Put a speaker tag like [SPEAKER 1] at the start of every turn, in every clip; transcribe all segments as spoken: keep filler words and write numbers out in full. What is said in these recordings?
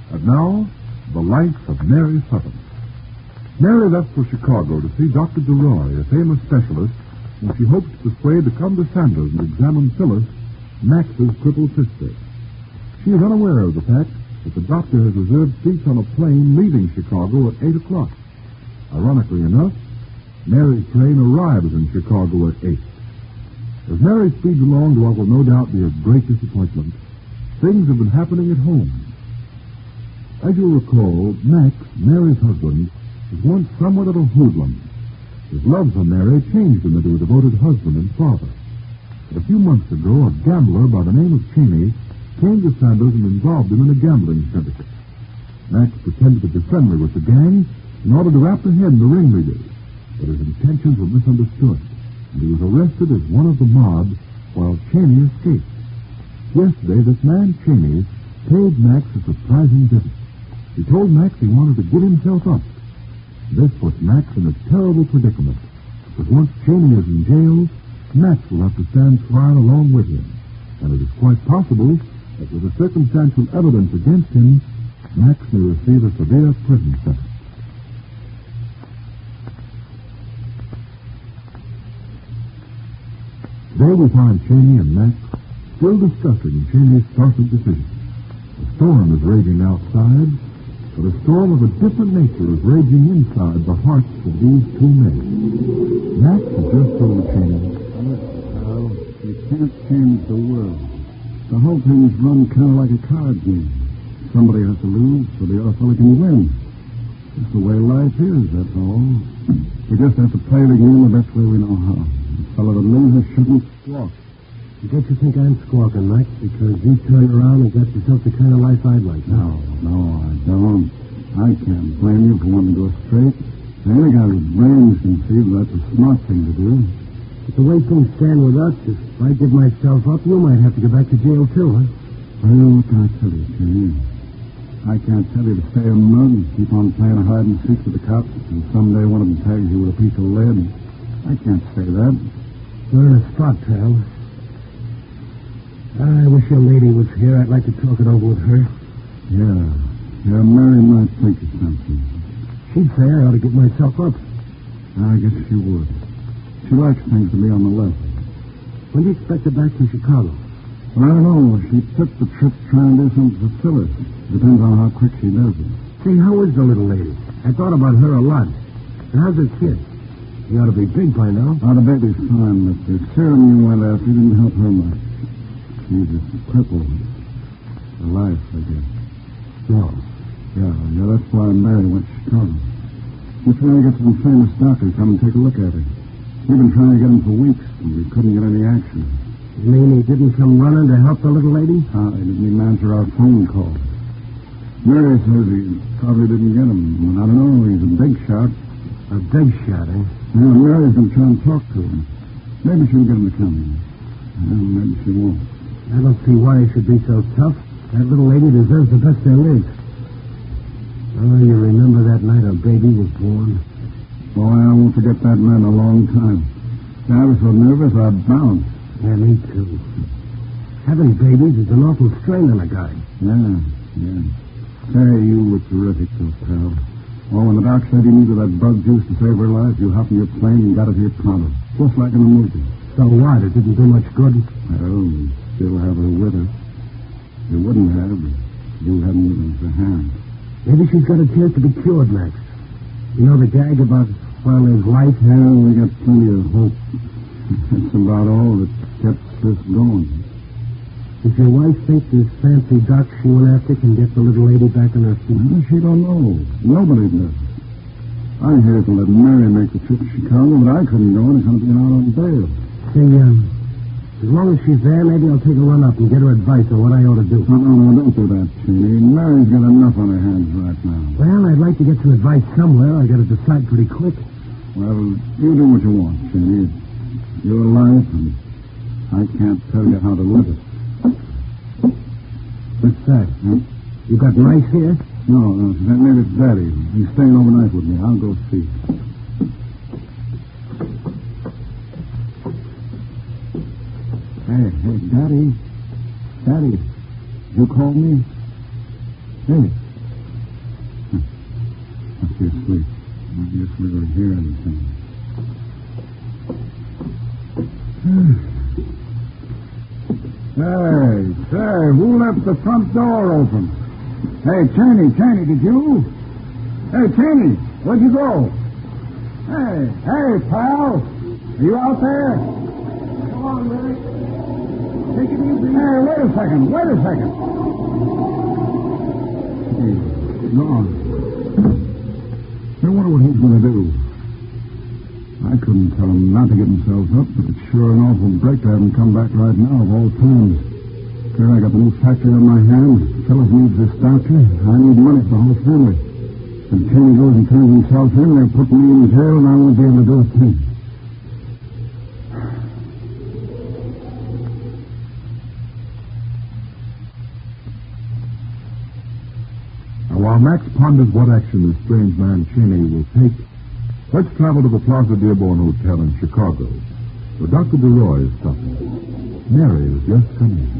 [SPEAKER 1] And now, the life of Mary Sutton. Mary left for Chicago to see Doctor DeRoy, a famous specialist, whom she hoped to persuade to come to Sanders and examine Phyllis, Max's crippled sister. She is unaware of the fact that the doctor has reserved seats on a plane leaving Chicago at eight o'clock. Ironically enough, Mary's train arrives in Chicago at eight. As Mary speeds along to what will no doubt be a great disappointment, things have been happening at home. As you'll recall, Max, Mary's husband, was once somewhat of a hoodlum. His love for Mary changed him into a devoted husband and father. But a few months ago, a gambler by the name of Cheney came to Sanders and involved him in a gambling syndicate. Max pretended to be friendly with the gang in order to apprehend the ringleaders, but his intentions were misunderstood, and he was arrested as one of the mob while Cheney escaped. Yesterday, this man, Cheney, paid Max a surprising visit. He told Max he wanted to give himself up. This puts Max in a terrible predicament, because once Cheney is in jail, Max will have to stand trial along with him, and it is quite possible that with the circumstantial evidence against him, Max may receive a severe prison sentence. Today we find Cheney and Max still discussing Cheney's startling decision. A storm is raging outside, but a storm of a different nature is raging inside the hearts of these two men. Max has just told Cheney,
[SPEAKER 2] "Well, you can't change the world. The whole thing's run kind of like a card game. Somebody has to lose so the other fellow can win. That's the way life is, that's all. We just have to play the game the best way we know how. The fellow that loses shouldn't squawk."
[SPEAKER 3] Don't you think I'm squawking, Max, because you turned around and got yourself the kind of life I'd like?
[SPEAKER 2] No, no, I don't. I can't blame you for wanting to go straight. Any guy with brains can see that that's a smart thing to do.
[SPEAKER 3] But the way things stand with us, if I give myself up, you might have to go back to jail, too, huh?
[SPEAKER 2] Well, what can I tell you, Jimmy? I can't tell you to stay a mug and keep on playing hide and seek with the cops, and someday one of them tags you with a piece of lead. I can't say that.
[SPEAKER 3] You're in a spot, pal. I wish your lady was here. I'd like to talk it over with her.
[SPEAKER 2] Yeah. Yeah, Mary might think of something.
[SPEAKER 3] She'd say I ought to give myself up.
[SPEAKER 2] I guess she would. She likes things to be on the level.
[SPEAKER 3] When do you expect her back from Chicago?
[SPEAKER 2] Well, I don't know. She took the trip trying to do something for Phyllis. Depends on how quick she does it.
[SPEAKER 3] Say, how is the little lady? I thought about her a lot. And how's her kid? He ought to be big by now.
[SPEAKER 2] Oh, the baby's fine, but the serum you went after didn't help her much. She's a cripple. For life, I guess.
[SPEAKER 3] No.
[SPEAKER 2] Yeah, yeah, that's why Mary went to Chicago. We're trying to get some famous doctor to come and take a look at her. We've been trying to get him for weeks, and we couldn't get any action.
[SPEAKER 3] You mean he didn't come running to help the little lady?
[SPEAKER 2] Uh, he didn't even answer our phone call. Mary says he probably didn't get him. I don't know, he's a big shot.
[SPEAKER 3] A big shot, eh?
[SPEAKER 2] Yeah, Mary's going to try and talk to him. Maybe she'll get him to come in. Well, maybe she won't.
[SPEAKER 3] I don't see why he should be so tough. That little lady deserves the best there is. Oh, you remember that night our baby was born?
[SPEAKER 2] Boy, I won't forget that night in a long time. I was so nervous I bounced.
[SPEAKER 3] Yeah, me too. Having babies is an awful strain on a guy.
[SPEAKER 2] Yeah, yeah. Say, you were terrific, though, pal. Oh, when the doc said he needed that bug juice to save her life, you hopped in your plane and got it here pronto. Just like in a movie.
[SPEAKER 3] So what? It didn't do much good?
[SPEAKER 2] Well, we still have her with us. You wouldn't have if you hadn't given us a hand.
[SPEAKER 3] Maybe she's got a chance to be cured, Max. You know the gag about, well, his life?
[SPEAKER 2] Yeah, we got plenty of hope. That's about all that kept this going.
[SPEAKER 3] Does your wife think this fancy doc she went after can get the little lady back on her feet?
[SPEAKER 2] Well, she don't know. Nobody does. I heard to let Mary make the trip to Chicago, but I couldn't go on account of being out on bail.
[SPEAKER 3] Say, um, as long as she's there, maybe I'll take a run up and get her advice on what I ought to do.
[SPEAKER 2] No, no, no, don't do that, Cheney. Mary's got enough on her hands right now.
[SPEAKER 3] Well, I'd like to get some advice somewhere. I got to decide pretty quick.
[SPEAKER 2] Well, you do what you want, Cheney. It's your life, and I can't tell you how to live it.
[SPEAKER 3] What's that? Huh? You got mice here?
[SPEAKER 2] No, no, maybe it's Daddy. He's staying overnight with me. I'll go see. Hey, hey, Daddy. Daddy, you called me? Hey, she's asleep. I guess we were hearing things. Hey, say, who left the front door open? Hey, Cheney, Cheney, did you? Hey, Cheney, where'd you go? Hey, hey, pal. Are you out there? Come on, Rick. Take it easy. Hey, wait a second, wait a second. He's gone. I wonder what he's going to do. I couldn't tell him not to get themselves up, but it's sure an awful break to have him come back right now of all times. Here I got the new factory on my hands. The fellow needs this doctor. I need money for the whole family. If Kenny goes and turns himself in, they'll put me in jail, and I won't be able to do a thing.
[SPEAKER 1] Now, while Max ponders what action the strange man Cheney will take, let's travel to the Plaza Dearborn Hotel in Chicago, where Doctor DeRoy is stopping. Mary has just come in.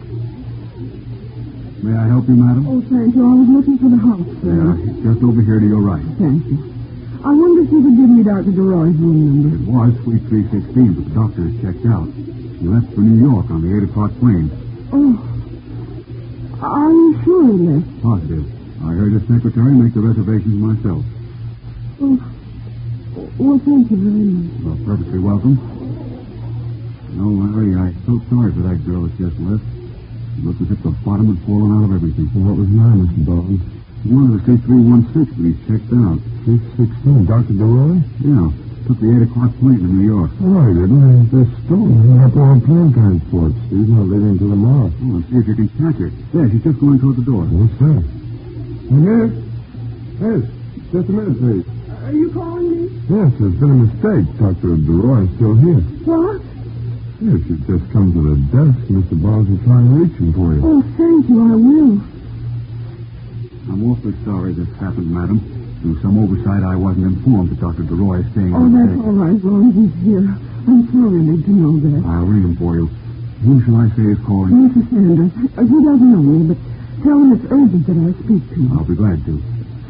[SPEAKER 2] May I help you, madam?
[SPEAKER 4] Oh, thank you. I was looking for the house, sir.
[SPEAKER 2] Yeah, it's just over here to your right.
[SPEAKER 4] Thank you. I wonder if you could give me Doctor DeRoy's room number.
[SPEAKER 2] It was Suite three sixteen, but the doctor is checked out. He left for New York on the eight o'clock plane.
[SPEAKER 4] Oh. Are you sure he left?
[SPEAKER 2] Positive. I heard his secretary make the reservations myself.
[SPEAKER 4] Oh. Well, thank you very much.
[SPEAKER 2] Well, perfectly welcome. No, Larry, I'm so sorry for that girl that just left. It looked as if the bottom had fallen out of everything.
[SPEAKER 1] Well, what was mine, Mister Baldwin?
[SPEAKER 2] He wanted to say three one six, but he's checked out.
[SPEAKER 1] three sixteen, Doctor DeRoy?
[SPEAKER 2] Yeah. Took the eight o'clock plane to New York.
[SPEAKER 1] Oh, he didn't. He's just stolen up on plane transports. He's not leaving until tomorrow.
[SPEAKER 2] Oh, let's see if you can catch her. There, she's just going toward the door.
[SPEAKER 1] What's that? Yes? Yes. Just a minute, please.
[SPEAKER 4] Are you calling me?
[SPEAKER 1] Yes, there's been a mistake. Doctor DeRoy is still here.
[SPEAKER 4] What?
[SPEAKER 1] Yes, you've just come to the desk. Mister Barnes is trying to reach him for you.
[SPEAKER 4] Oh, thank you. I will.
[SPEAKER 2] I'm awfully sorry this happened, madam. Through some oversight, I wasn't informed that Doctor DeRoy is staying
[SPEAKER 4] Oh,
[SPEAKER 2] on the
[SPEAKER 4] that's
[SPEAKER 2] deck.
[SPEAKER 4] all right, as long as he's here. I'm so relieved to know that.
[SPEAKER 2] I'll ring him for you. Who shall I say is calling?
[SPEAKER 4] Mister Sanders. Uh, he doesn't know me, but tell him it's urgent that I speak to him.
[SPEAKER 2] I'll be glad to.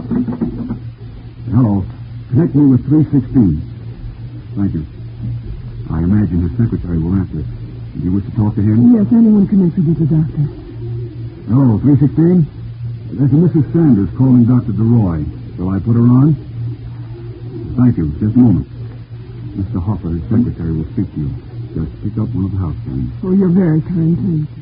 [SPEAKER 2] Hello. Connect me with three sixteen. Thank you. I imagine his secretary will answer. Do you wish to talk to him?
[SPEAKER 4] Yes, anyone can introduce the doctor.
[SPEAKER 2] Hello, three sixteen? There's a Missus Sanders calling Doctor DeRoy. Shall I put her on? Thank you. Just a moment. Mister Hopper, his secretary, will speak to you. Just pick up one of the house phones.
[SPEAKER 4] Oh, you're very kind. Thank you.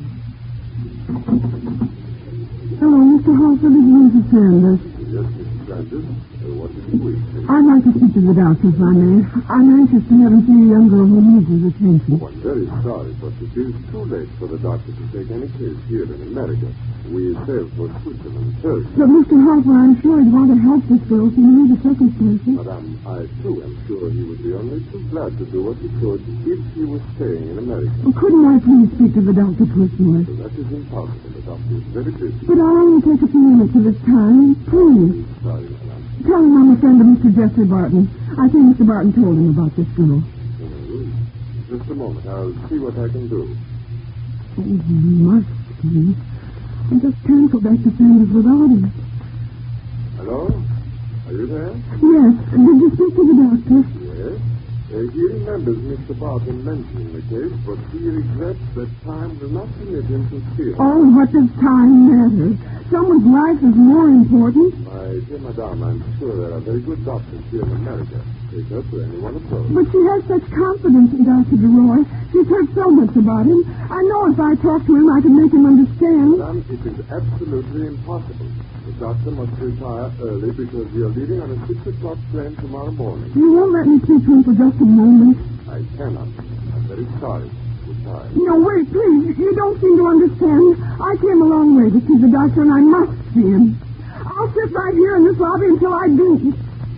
[SPEAKER 4] Hello, Mister Hopper. This is Missus Sanders.
[SPEAKER 1] Yes, Missus Sanders. What did you wish?
[SPEAKER 4] I'd like to speak to the doctor, if I may. I'm anxious to have him see a young girl who needs his attention.
[SPEAKER 5] Oh, I'm very sorry, but it is too late for the doctor to take any case here in America. We sail for Switzerland first.
[SPEAKER 4] But, Mister Harper, I'm sure he'd want to help this girl if he knew the circumstances.
[SPEAKER 5] Madame, I, too, am sure he would be only too glad to do what he could if he was staying in America.
[SPEAKER 4] Well, couldn't I please speak to the doctor personally?
[SPEAKER 5] So that is impossible. The doctor is very busy.
[SPEAKER 4] But I'll only take a few minutes of his time. Please.
[SPEAKER 5] Sorry, madame.
[SPEAKER 4] Tell him I'm a friend of Mister Jeffrey Barton. I think Mister Barton told him about this girl.
[SPEAKER 5] Mm, Just a moment. I'll see what I can do.
[SPEAKER 4] Oh, he must, please. I just can't go back to Sanders without him.
[SPEAKER 5] Hello? Are you there?
[SPEAKER 4] Yes. Did you speak to the doctor?
[SPEAKER 5] Yes. Uh, he remembers Mister Barton mentioning the case, but he regrets that time will not permit him to see it.
[SPEAKER 4] Oh, what does time matter? Someone's life is more important.
[SPEAKER 5] My dear madame, I'm sure there are very good doctors here in America. Take her to any one of those.
[SPEAKER 4] But she has such confidence in Doctor DeRoy. She's heard so much about him. I know if I talk to him, I can make him understand.
[SPEAKER 5] Madame, it is absolutely impossible. The doctor must retire early because we are leaving on a six o'clock train tomorrow morning.
[SPEAKER 4] You won't let me speak to him for just a moment.
[SPEAKER 5] I cannot. I'm very sorry. Goodbye.
[SPEAKER 4] No, wait, please. You don't seem to understand. I came a long way to see the doctor, and I must see him. I'll sit right here in this lobby until I do.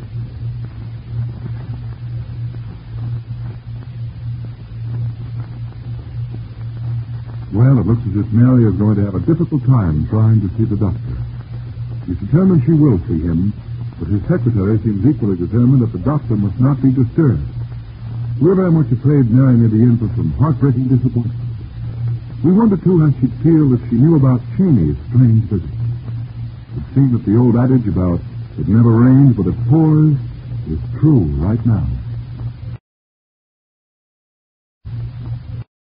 [SPEAKER 1] Well, it looks as if Mary is going to have a difficult time trying to see the doctor. She's determined she will see him, but his secretary seems equally determined that the doctor must not be disturbed. We're very much afraid Mary may be in for some heartbreaking disappointment. We wonder, too, how she'd feel if she knew about Cheney's strange visit. It seemed that the old adage about It never rains, but it pours is true right now.